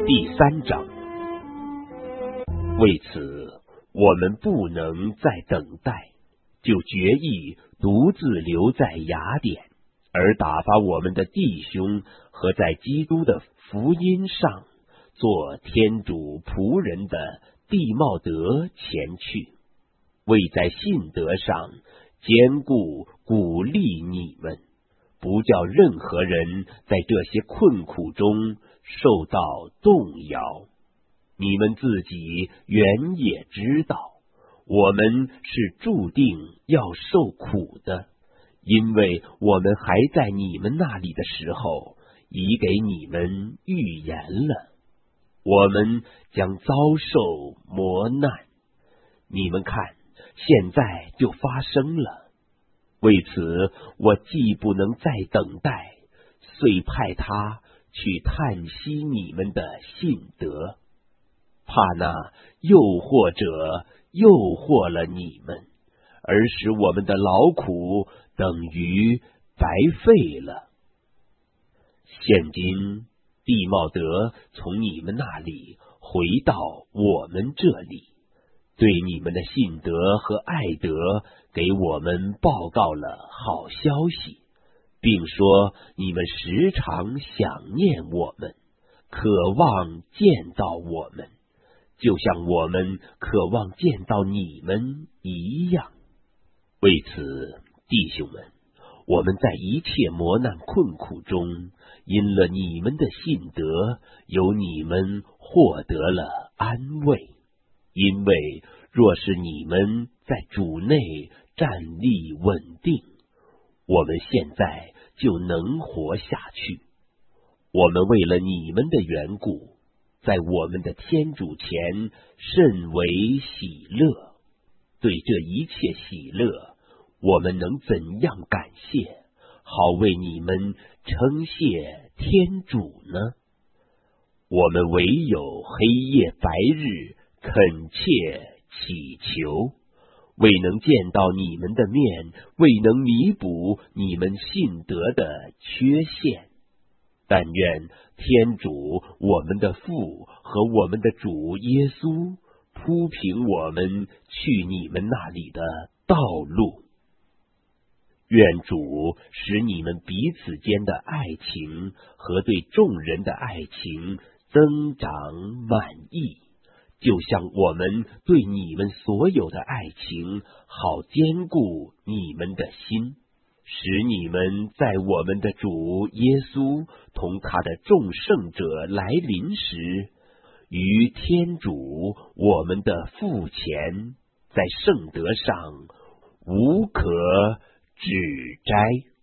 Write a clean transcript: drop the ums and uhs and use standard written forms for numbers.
第3章。为此，我们不能再等待，就决意独自留在雅典，而打发我们的弟兄和在基督的福音上做天主仆人的弟茂德前去，为在信德上坚固鼓励你们，不叫任何人在这些困苦中受到动摇。你们自己原也知道，我们是注定要受苦的，因为我们还在你们那里的时候，已给你们预言了，我们将遭受磨难。你们看，现在就发生了。为此，我既不能再等待，遂派他去探悉你们的信德，怕那诱惑者诱惑了你们，而使我们的劳苦等于白费了。现今弟茂德从你们那里回到我们这里，对你们的信德和爱德给我们报告了好消息，并说你们时常想念我们，渴望见到我们，就像我们渴望见到你们一样。为此，弟兄们，我们在一切磨难困苦中，因了你们的信德，由你们获得了安慰。因为若是你们在主内站立稳定，我们现在就能活下去。我们为了你们的缘故，在我们的天主前甚为喜乐。对这一切喜乐，我们能怎样感谢，好为你们称谢天主呢？我们唯有黑夜白日恳切祈求，未能见到你们的面，未能弥补你们信德的缺陷。但愿天主我们的父和我们的主耶稣铺平我们去你们那里的道路。愿主使你们彼此间的爱情和对众人的爱情增长满意，就像我们对你们所有的爱情，好坚固你们的心，使你们在我们的主耶稣同他的众圣者来临时，于天主我们的父前，在圣德上无可指摘。